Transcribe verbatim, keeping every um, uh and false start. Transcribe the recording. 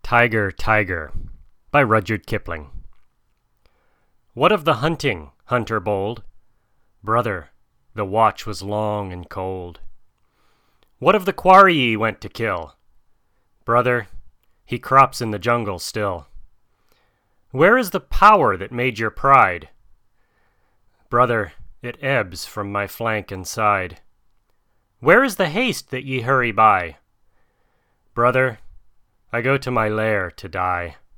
Tiger, Tiger by Rudyard Kipling. What of the hunting, hunter bold? Brother, the watch was long and cold. What of the quarry ye went to kill? Brother, he crops in the jungle still. Where is the power that made your pride? Brother, it ebbs from my flank and side. Where is the haste that ye hurry by? Brother, I go to my lair to die.